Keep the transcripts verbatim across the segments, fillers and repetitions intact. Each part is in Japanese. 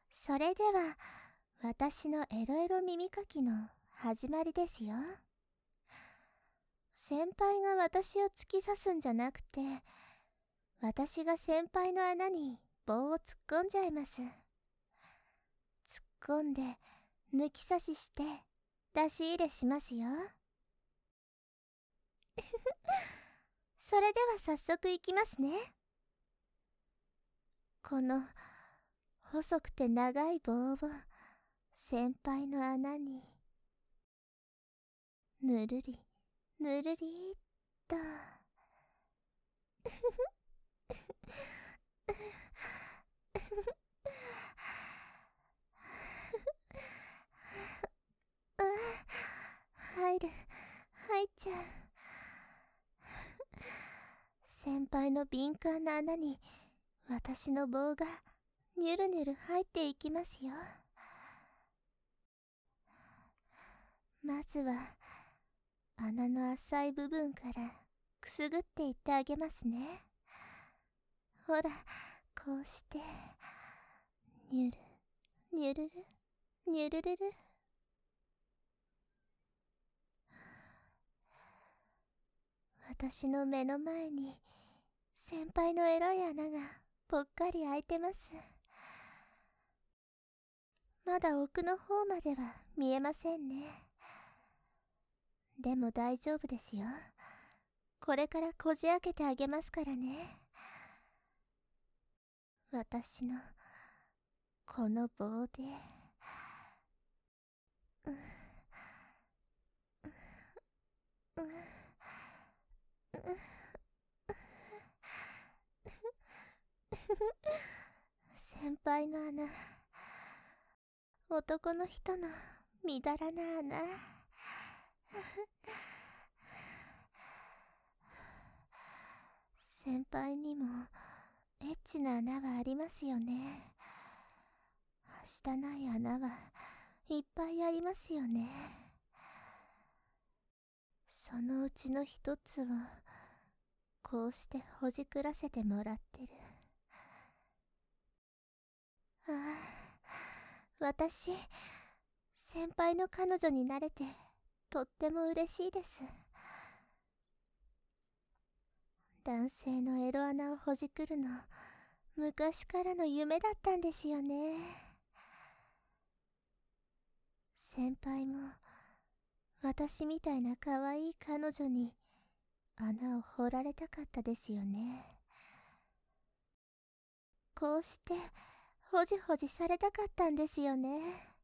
それでは、私のエロエロ耳かきの始まりですよ。先輩が私を突き刺すんじゃなくて、私が先輩の穴に棒を突っ込んじゃいます。突っ込んで、抜き差しして、出し入れしますよ。それでは早速いきますね。この細くて長い棒を先輩の穴にぬるりぬるりっと入る入っちゃう。先輩の敏感な穴に私の棒がニュルニュル入っていきますよ。まずは穴の浅い部分からくすぐっていってあげますね。ほら、こうしてニュルニュルルニュルルル。私の目の前に先輩のエロい穴がぽっかり開いてます。まだ奥の方までは見えませんね。でも大丈夫ですよ。これからこじ開けてあげますからね。私のこの棒で。ううう先輩の穴、男の人のみだらな穴。先輩にもエッチな穴はありますよね。はしたない穴はいっぱいありますよね。そのうちの一つをこうしてほじくらせてもらってる。ああ、私先輩の彼女になれてとっても嬉しいです。男性のエロ穴をほじくるの昔からの夢だったんですよね。先輩も私みたいな可愛い彼女に穴を掘られたかったですよね。こうしてほじほじされたかったんですよね。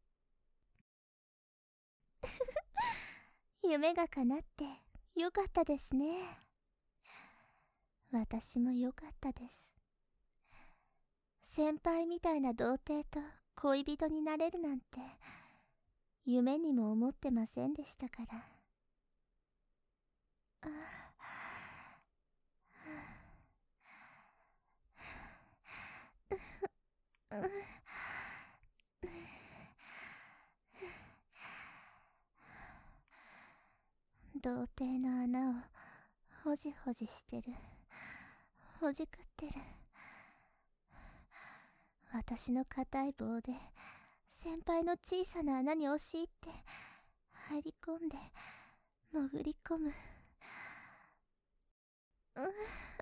夢が叶ってよかったですね。私もよかったです。先輩みたいな童貞と恋人になれるなんて夢にも思ってませんでしたから。あ童貞の穴をほじほじしてる。ほじくってる。私の硬い棒で先輩の小さな穴に押し入って入り込んで潜り込む。うう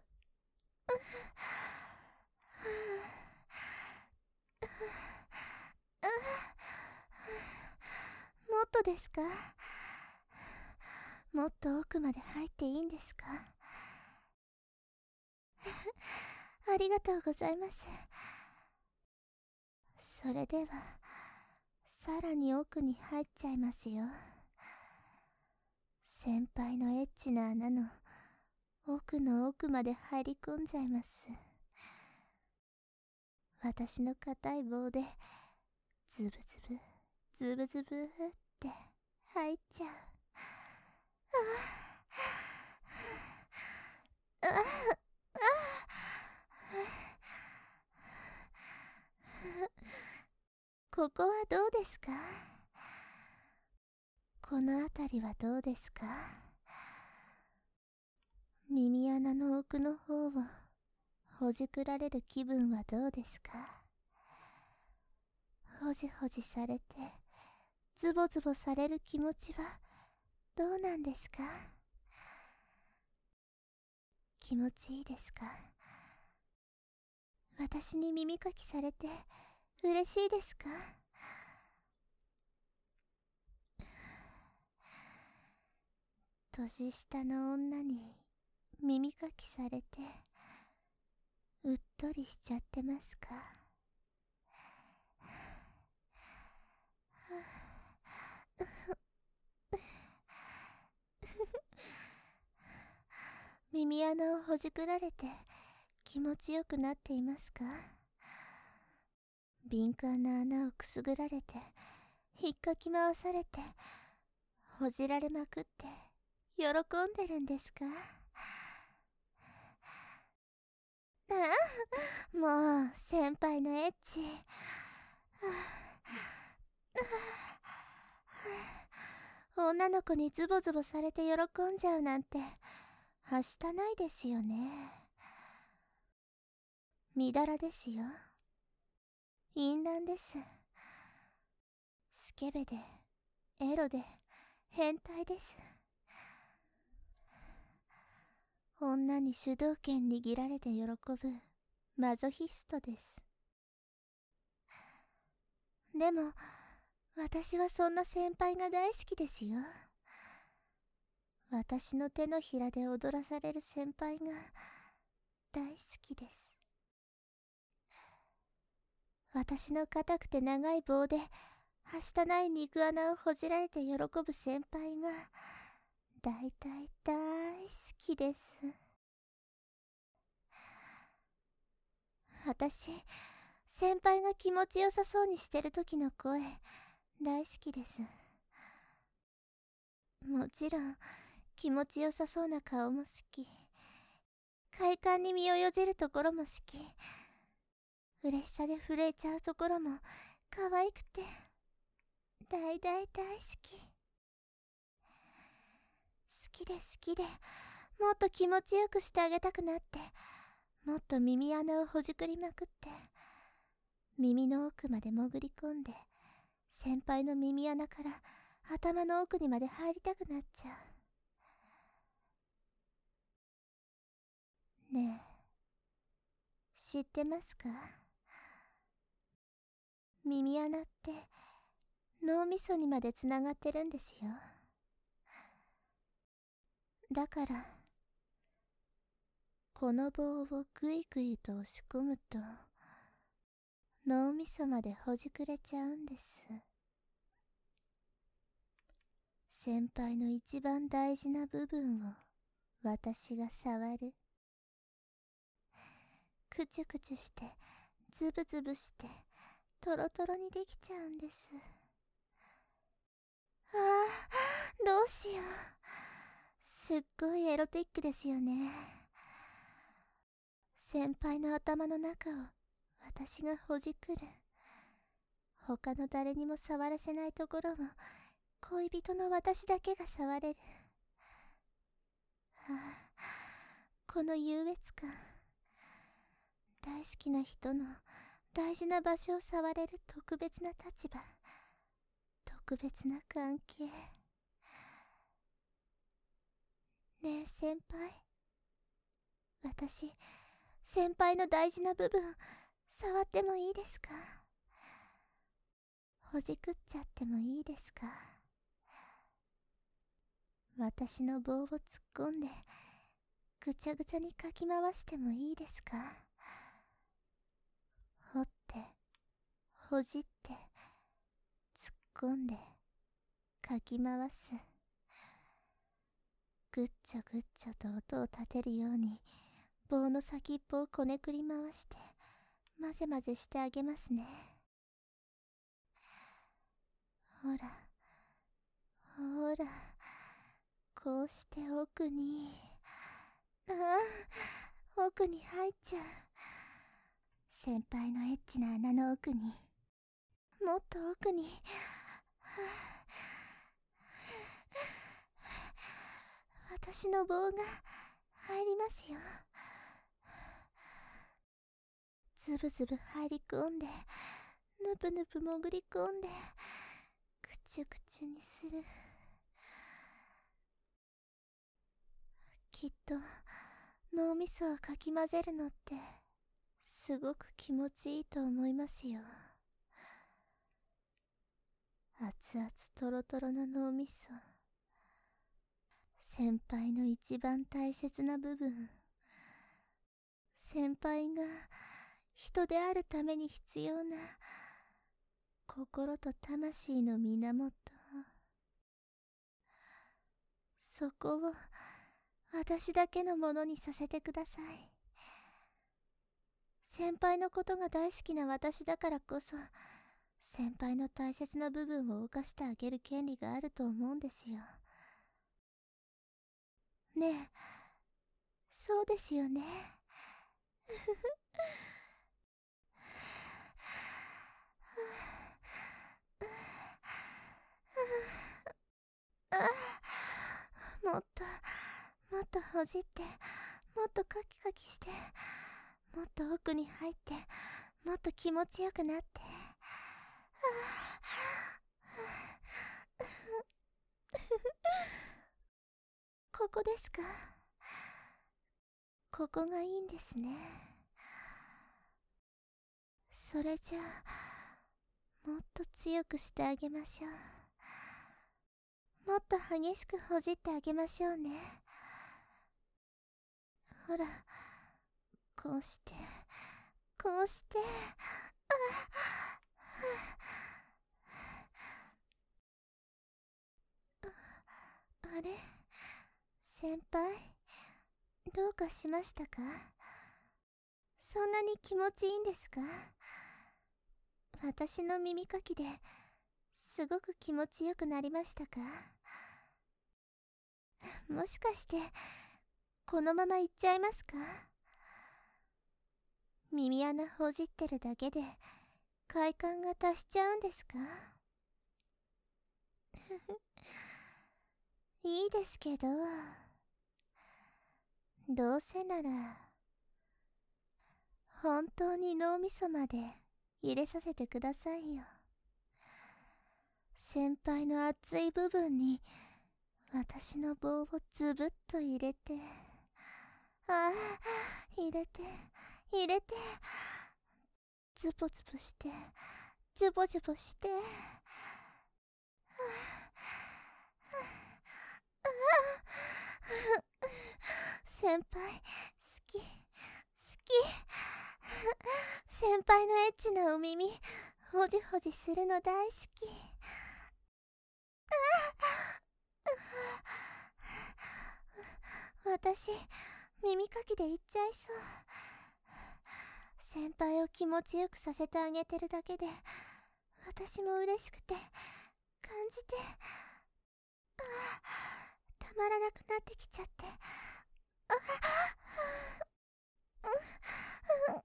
もっとですか？もっと奥まで入っていいんですか？ありがとうございます。それではさらに奥に入っちゃいますよ。先輩のエッチな穴の奥の奥まで入り込んじゃいます。私の硬い棒でズブズブズブズブって入っちゃう。あああここはどうですか？この辺りはどうですか？耳穴の奥の方をほじくられる気分はどうですか？ ほじほじされてズボズボされる気持ちはどうなんですか？気持ちいいですか？私に耳かきされて嬉しいですか？年下の女に耳かきされてうっとりしちゃってますか？耳穴をほじくられて気持ちよくなっていますか？敏感な穴をくすぐられて引っかき回されてほじられまくって喜んでるんですか？ああ、もう先輩のエッチ、はあ、女の子にズボズボされて喜んじゃうなんてはしたないですよね。みだらですよ。淫乱です。スケベでエロで変態です。女に主導権握られて喜ぶマゾヒストです。でも私はそんな先輩が大好きですよ。私の手のひらで踊らされる先輩が大好きです。私の硬くて長い棒ではしたない肉穴をほじられて喜ぶ先輩がだいたい大好きです。私、先輩が気持ちよさそうにしてる時の声大好きです。もちろん気持ちよさそうな顔も好き、快感に身をよじるところも好き、嬉しさで震えちゃうところも可愛くて大大大好き。好きで好きでもっと気持ちよくしてあげたくなって、もっと耳穴をほじくりまくって耳の奥まで潜り込んで先輩の耳穴から頭の奥にまで入りたくなっちゃう。ねえ、知ってますか？耳穴って脳みそにまでつながってるんですよ。だからこの棒をぐいぐいと押し込むと脳みそまでほじくれちゃうんです。先輩の一番大事な部分を私が触る。くちゅくちゅしてズブズブしてトロトロにできちゃうんです。ああ、どうしよう。すっごいエロティックですよね。先輩の頭の中を私がほじくる。他の誰にも触らせないところを恋人の私だけが触れる。ああ、この優越感。大好きな人の大事な場所を触れる特別な立場、特別な関係。ねえ先輩、私先輩の大事な部分触ってもいいですか？ほじくっちゃってもいいですか？私の棒を突っ込んでぐちゃぐちゃにかき回してもいいですか？掘ってほじって突っ込んでかき回す。ぐっちょぐっちょと音を立てるように棒の先っぽをこねくり回して混ぜ混ぜしてあげますね。ほらほら、こうして奥に、ああ、奥に入っちゃう。先輩のエッチな穴の奥に、もっと奥に、私の棒が入りますよ。ズブズブ入り込んで、ぬぬぷぬぷ潜り込んでくちゅくちゅにする。きっと脳みそをかき混ぜるのってすごく気持ちいいと思いますよ。熱々トロトロの脳みそ、先輩の一番大切な部分、先輩が人であるために必要な心と魂の源、そこを私だけのものにさせてください。先輩のことが大好きな私だからこそ、先輩の大切な部分を犯してあげる権利があると思うんですよ。ねえ、そうですよね。もっともっとほじって、もっとカキカキして、もっと奥に入って、もっと気持ちよくなって。ここですか？ここがいいんですね。それじゃあ、もっと強くしてあげましょう。もっと激しくほじってあげましょうね。ほら、こうして、こうして。あれ？先輩、どうかしましたか？そんなに気持ちいいんですか？私の耳かきですごく気持ちよくなりましたか？もしかしてこのままいっちゃいますか？耳穴ほじってるだけで快感が達しちゃうんですか？いいですけど、どうせなら本当に脳みそまで入れさせてくださいよ。先輩の熱い部分に私の棒をズブッと入れて、ああ、入れて入れて、ズボズボして、ジュボジュボして、先輩好き好き。先輩のエッチなお耳ほじほじするの大好き。私、耳かきでいっちゃいそう。先輩を気持ちよくさせてあげてるだけで私も嬉しくて、感じて、ああ、たまらなくなってきちゃって、ああ、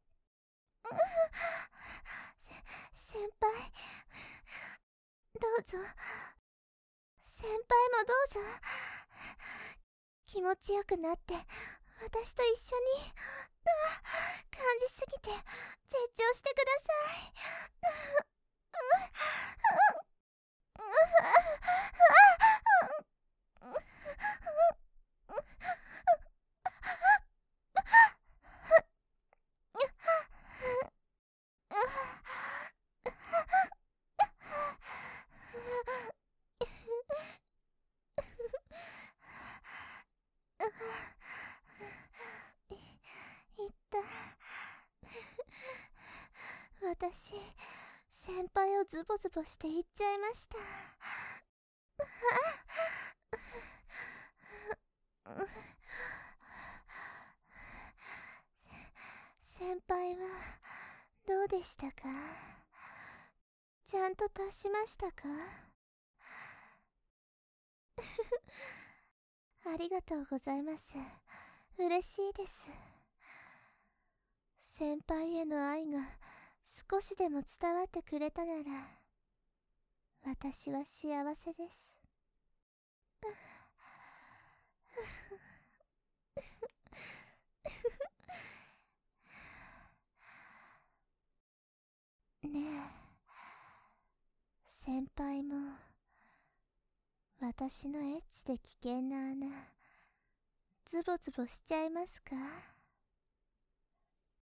せ先輩、どうぞ。先輩もどうぞ。気持ちよくなって私と一緒に、ああ、感じすぎて絶頂してください。いった私、先輩をズボズボしていっちゃいました。先輩はどうでしたか？ちゃんと達しましたか？ありがとうございます。嬉しいです。先輩への愛が少しでも伝わってくれたなら私は幸せです。ね先輩も私のエッチで危険な穴ズボズボしちゃいますか？